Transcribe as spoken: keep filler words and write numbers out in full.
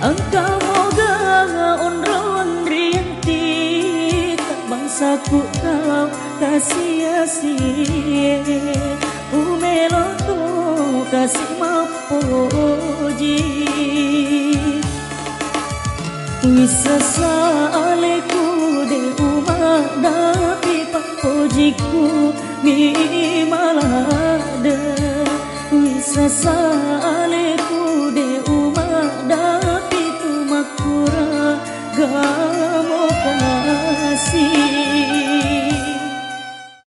Engkau moga ondro-ondrianti tak bangsaku kau kasih asie umeloto kasih mapoji wisasa aleku de umat dapi papojiku mi malada wisasa aleku